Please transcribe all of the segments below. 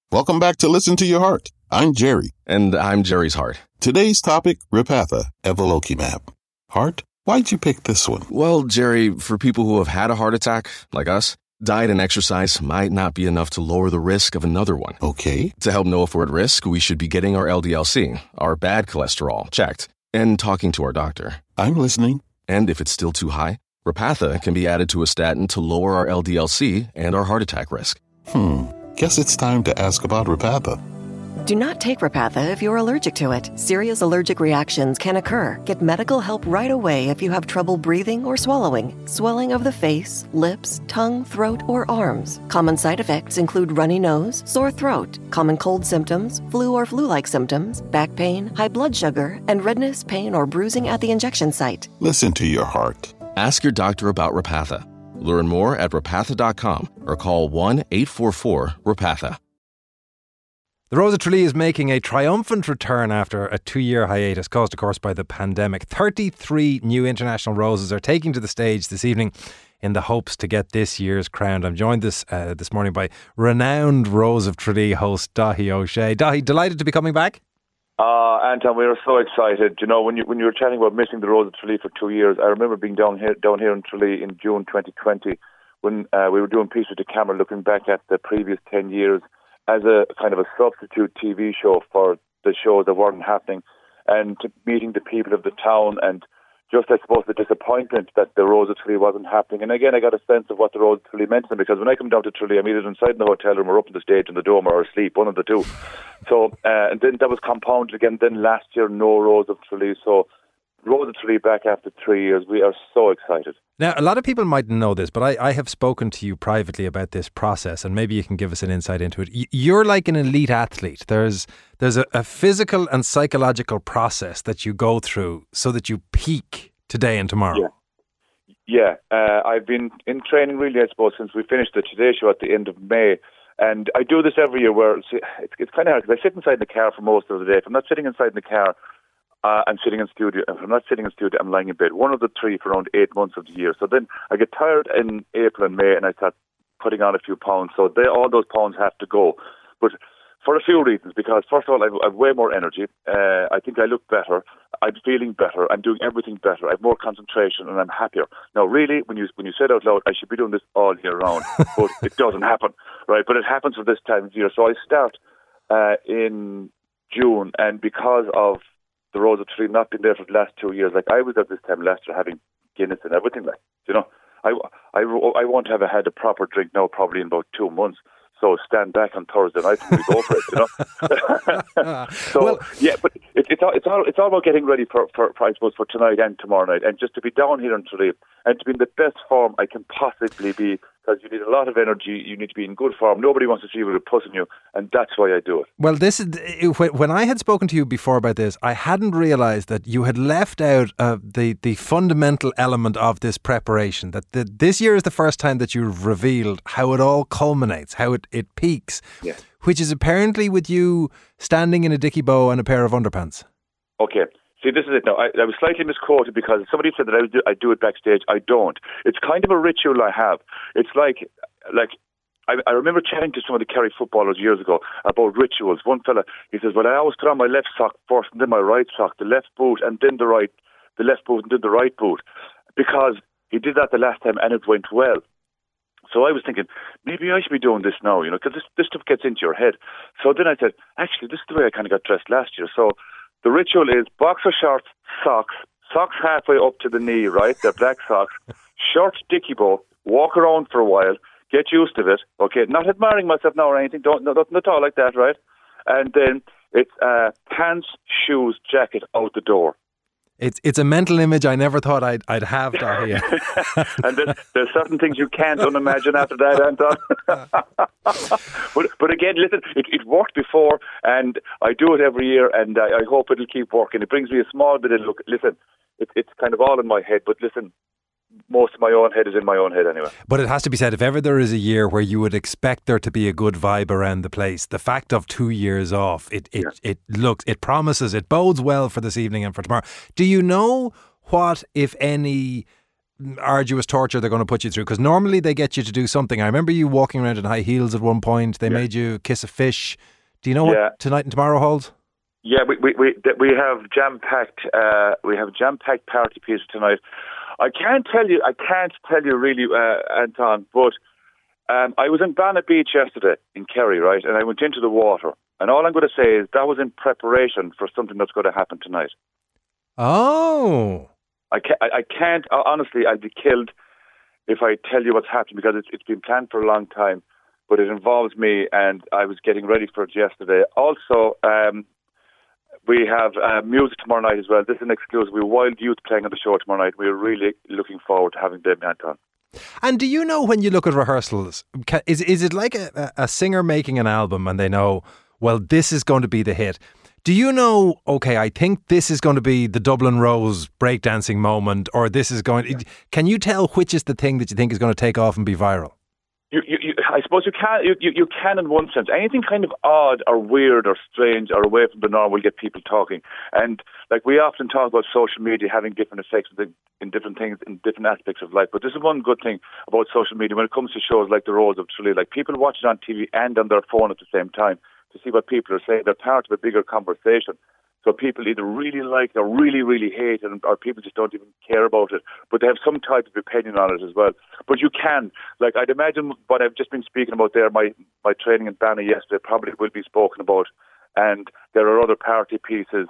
Welcome back to Listen to Your Heart. I'm Jerry. And I'm Jerry's heart. Today's topic, Repatha, Evolocumab. Heart, why'd you pick this one? Well, Jerry, for people who have had a heart attack, like us, diet and exercise might not be enough to lower the risk of another one. Okay. To help know if we're at risk, we should be getting our LDL-C, our bad cholesterol, checked, and talking to our doctor. I'm listening. And if it's still too high, Repatha can be added to a statin to lower our LDL-C and our heart attack risk. Guess it's time to ask about Repatha. Do not take Repatha if you're allergic to it. Serious allergic reactions can occur. Get medical help right away if you have trouble breathing or swallowing, swelling of the face, lips, tongue, throat, or arms. Common side effects include runny nose, sore throat, common cold symptoms, flu or flu-like symptoms, back pain, high blood sugar, and redness, pain, or bruising at the injection site. Listen to your heart. Ask your doctor about Repatha. Learn more at repatha.com or call 1-844-REPATHA. The Rose of Tralee is making a triumphant return after a 2-year hiatus caused, of course, by the pandemic. 33 new international roses are taking to the stage this evening in the hopes to get this year's crown. I'm joined this morning by renowned Rose of Tralee host Daithí O'Shea. Daithí, delighted to be coming back. Anton, we were so excited. You know, when you were chatting about missing the Rose of Tralee for 2 years, I remember being down here in Tralee in June 2020 when we were doing Piece with the Camera, looking back at the previous 10 years as a kind of a substitute TV show for the shows that weren't happening, and meeting the people of the town, and just, I suppose, the disappointment that the Rose of Tralee wasn't happening. And again, I got a sense of what the Rose of Tralee meant to them, because when I come down to Tralee, I'm either inside in the hotel room or up on the stage in the Dome or asleep, one of the two. So, and then that was compounded again. Then last year, no Rose of Tralee. So, Rose of Tralee back after 3 years. We are so excited. Now, a lot of people mightn't know this, but I have spoken to you privately about this process, and maybe you can give us an insight into it. You're like an elite athlete. There's a physical and psychological process that you go through so that you peak today and tomorrow. Yeah. I've been in training really, I suppose, since we finished the Today Show at the end of May. And I do this every year where it's kind of hard because I sit inside the car for most of the day. If I'm not sitting inside the car, I'm sitting in studio. If I'm not sitting in studio, I'm lying in bed. One of the three for around 8 months of the year. So then I get tired in April and May, and I start putting on a few pounds. So all those pounds have to go. But for a few reasons, because first of all, I've way more energy. I think I look better. I'm feeling better. I'm doing everything better. I have more concentration, and I'm happier. Now, really, when you say it out loud, I should be doing this all year round, but it doesn't happen, right? But it happens for this time of year. So I start in June, and because of the Rose of Tralee not been there for the last 2 years, like I was at this time last year having Guinness and everything, like, you know, I won't have had a proper drink now probably in about 2 months. So stand back on Thursday night and we go for it, you know. So well, yeah, but it's all about getting ready for I suppose for tonight and tomorrow night, and just to be down here in Tralee and to be in the best form I can possibly be, because you need a lot of energy. You need to be in good form. Nobody wants to see you with a puss in you, and that's why I do it. Well, this is when I had spoken to you before about this, I hadn't realised that you had left out the fundamental element of this preparation. That this year is the first time that you've revealed how it all culminates, how it peaks, yeah. Which is apparently with you standing in a dicky bow and a pair of underpants. Okay. See, this is it now. I was slightly misquoted because somebody said that I do it backstage. I don't. It's kind of a ritual I have. It's like I remember chatting to some of the Kerry footballers years ago about rituals. One fella, he says, well, I always put on my left sock first and then my right sock, the left boot and then the left boot and then the right boot, because he did that the last time and it went well. So I was thinking, maybe I should be doing this now, you know, because this stuff gets into your head. So then I said, actually, this is the way I kind of got dressed last year. So the ritual is boxer shorts, socks halfway up to the knee, right? They're black socks, short dicky bow, walk around for a while, get used to it, okay? Not admiring myself now or anything, nothing at all like that, right? And then it's pants, shoes, jacket out the door. It's a mental image I never thought I'd have, Daithí. And there's certain things you can't unimagine after that, Anton. but again, listen, it worked before, and I do it every year, and I hope it'll keep working. It brings me a small bit of look. Listen, it's kind of all in my head, but listen, most of my own head is in my own head anyway. But it has to be said, if ever there is a year where you would expect there to be a good vibe around the place, the fact of 2 years off, it promises, it bodes well for this evening and for tomorrow. Do you know what, if any, arduous torture they're going to put you through? Because normally they get you to do something. I remember you walking around in high heels at one point. They made you kiss a fish. Do you know what tonight and tomorrow holds? Yeah, we have jam-packed party pieces tonight. I can't tell you really, Anton, but I was in Banna Beach yesterday in Kerry, right? And I went into the water. And all I'm going to say is that was in preparation for something that's going to happen tonight. Oh. I can't, honestly, I'd be killed if I tell you what's happening, because it's been planned for a long time, but it involves me, and I was getting ready for it yesterday. Also, we have music tomorrow night as well. This is an exclusive. We have Wild Youth playing on the show tomorrow night. We're really looking forward to having them, Anton. And do you know, when you look at rehearsals, is it like a singer making an album and they know, well, this is going to be the hit? Do you know, okay, I think this is going to be the Dublin Rose breakdancing moment, or this is going... Can you tell which is the thing that you think is going to take off and be viral? I suppose you can in one sense. Anything kind of odd or weird or strange or away from the norm will get people talking. And like, we often talk about social media having different effects in different things, in different aspects of life. But this is one good thing about social media when it comes to shows like the Rose of Tralee. Like, people watch it on TV and on their phone at the same time to see what people are saying. They're part of a bigger conversation. So people either really like it or really, really hate it, or people just don't even care about it. But they have some type of opinion on it as well. But you can, like, I'd imagine what I've just been speaking about there, my training in Banna yesterday probably will be spoken about. And there are other party pieces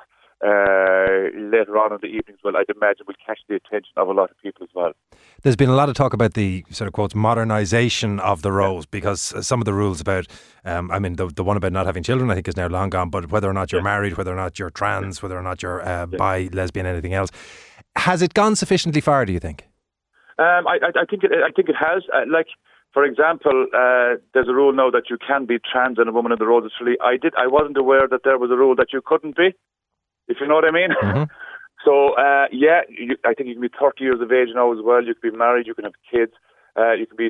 later on in the evening as well, I'd imagine will catch the attention of a lot of people as well. There's been a lot of talk about the sort of quotes modernisation of the Rose, because some of the rules about, the one about not having children I think is now long gone, but whether or not you're married, whether or not you're trans, whether or not you're bi, lesbian, anything else, has it gone sufficiently far, do you think? I think it has. Like, for example, there's a rule now that you can be trans and a woman in the Rose of Tralee. I wasn't aware that there was a rule that you couldn't be, if you know what I mean. Mm-hmm. So, I think you can be 30 years of age now as well. You can be married, you can have kids, you can be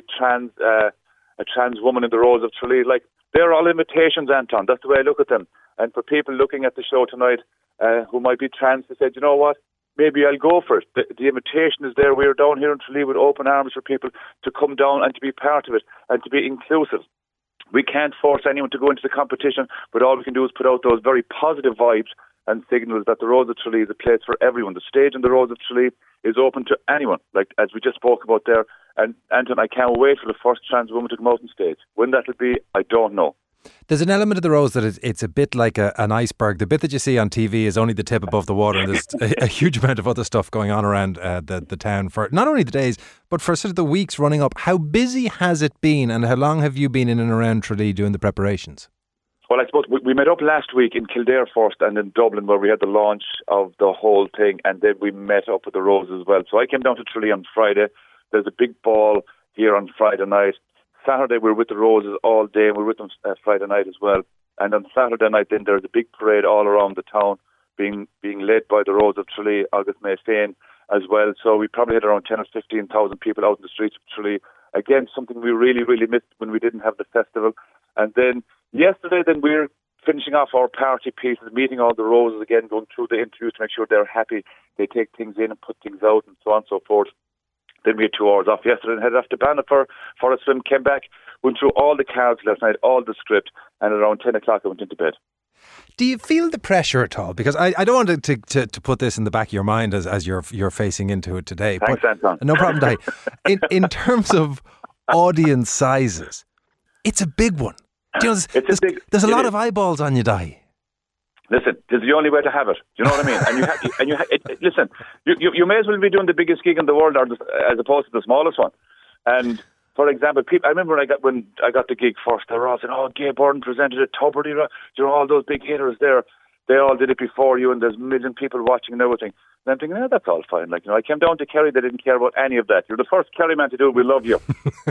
a trans woman in the Rose of Tralee. Like, they're all invitations, Anton. That's the way I look at them. And for people looking at the show tonight who might be trans, they said, you know what, maybe I'll go for it. The invitation is there. We're down here in Tralee with open arms for people to come down and to be part of it and to be inclusive. We can't force anyone to go into the competition, but all we can do is put out those very positive vibes and signals that the Rose of Tralee is a place for everyone. The stage in the Rose of Tralee is open to anyone, like as we just spoke about there. And Anton, I can't wait for the first trans woman to come out on stage. When that'll be, I don't know. There's an element of the Rose that it's a bit like an iceberg. The bit that you see on TV is only the tip above the water, and there's a huge amount of other stuff going on around the town for not only the days, but for sort of the weeks running up. How busy has it been, and how long have you been in and around Tralee doing the preparations? Well, I suppose we met up last week in Kildare first and in Dublin, where we had the launch of the whole thing, and then we met up with the Rose as well. So I came down to Tralee on Friday. There's a big ball here on Friday night. Saturday we were with the Roses all day, and we were with them Friday night as well. And on Saturday night then there's a big parade all around the town being led by the Rose of Tralee, August May Fain as well. So we probably had around 10 or 15,000 people out in the streets of Tralee. Again, something we really, really missed when we didn't have the festival. And then yesterday, then we're finishing off our party pieces, meeting all the Roses again, going through the interviews to make sure they're happy. They take things in and put things out and so on and so forth. Then we had 2 hours off yesterday and headed off to Banna for a swim, came back, went through all the cards last night, all the script, and around 10 o'clock I went into bed. Do you feel the pressure at all? Because I don't want to put this in the back of your mind as you're facing into it today. Thanks, Anton. No problem, Dai. In terms of audience sizes, it's a big one. Do you know, there's a lot of eyeballs on you, Dai. Listen, this is the only way to have it. Do you know what I mean? Listen, you may as well be doing the biggest gig in the world as opposed to the smallest one. And for example, I remember when I got the gig first, they were all saying, "Oh, Gay Byrne presented at Tubridy." You know, all those big hitters there. They all did it before you, and there's a million people watching and everything. And I'm thinking, that's all fine. Like, you know, I came down to Kerry, they didn't care about any of that. You're the first Kerry man to do it. We love you.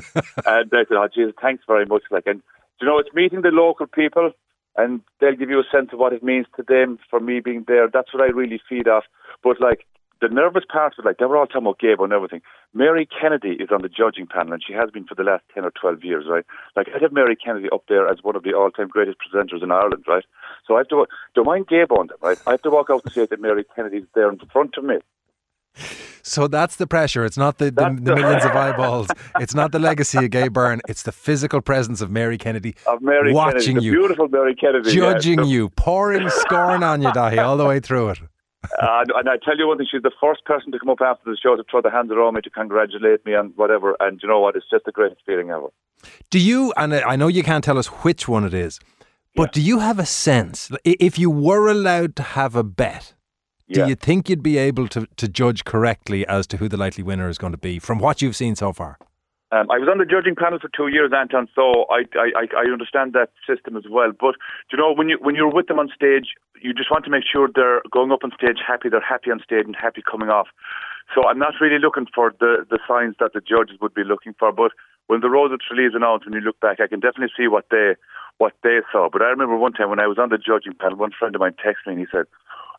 And I said, "Oh, Jesus, thanks very much." And you know, it's meeting the local people, and they'll give you a sense of what it means to them for me being there. That's what I really feed off. But like, the nervous part was like, they were all talking about Gabo and everything. Mary Kennedy is on the judging panel, and she has been for the last 10 or 12 years, right? Like, I'd have Mary Kennedy up there as one of the all-time greatest presenters in Ireland, right? So I have to, don't mind Gabo on them, right? I have to walk out and say that Mary Kennedy's there in front of me. So that's the pressure. It's not the millions of eyeballs. It's not the legacy of Gay Byrne. It's the physical presence of Mary Kennedy watching you, beautiful Mary Kennedy, judging you, pouring scorn on you, Dahi, all the way through it. And I tell you one thing, she's the first person to come up after the show to throw the hands around me to congratulate me and whatever. And you know what? It's just the greatest feeling ever. Do you, and I know you can't tell us which one it is, but do you have a sense, if you were allowed to have a bet, do you think you'd be able to judge correctly as to who the likely winner is going to be from what you've seen so far? I was on the judging panel for 2 years, Anton, so I understand that system as well. But you know, when you're with them on stage, you just want to make sure they're going up on stage happy, they're happy on stage and happy coming off. So I'm not really looking for the signs that the judges would be looking for. But when the Rose of Tralee is announced, when you look back, I can definitely see what they saw. But I remember one time when I was on the judging panel, one friend of mine texted me and he said,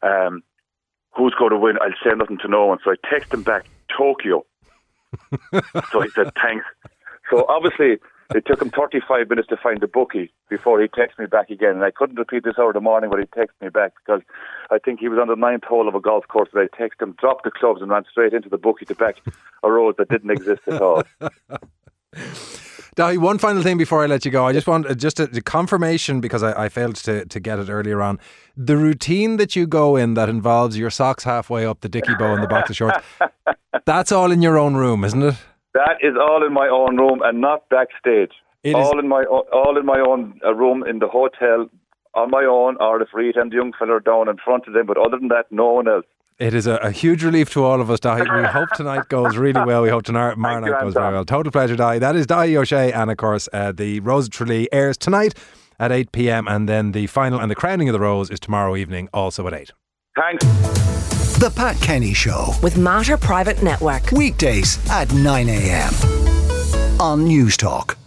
"Who's going to win? I'll say nothing to no one." So I texted him back, "Tokyo." So he said, "Thanks." So obviously it took him 35 minutes to find the bookie before he texted me back again. And I couldn't repeat this hour of the morning when he texted me back because I think he was on the 9th hole of a golf course and I texted him, dropped the clubs and ran straight into the bookie to back a road that didn't exist at all. Dahi, one final thing before I let you go. I just want a confirmation because I failed to get it earlier on. The routine that you go in that involves your socks halfway up the dicky bow and the boxer shorts, that's all in your own room, isn't it? That is all in my own room and not backstage. All in my own room in the hotel on my own, or if Rita and the young fella are down in front of them. But other than that, no one else. It is a huge relief to all of us, Dahi. We hope tonight goes really well. We hope tomorrow night goes very well. Total pleasure, Dahi. That is Dahi O'Shea, and of course, the Rose of Tralee airs tonight at 8 p.m. and then the final and the crowning of the Rose is tomorrow evening, also at 8. Thanks. The Pat Kenny Show with Mater Private Network. Weekdays at 9 a.m. on News Talk.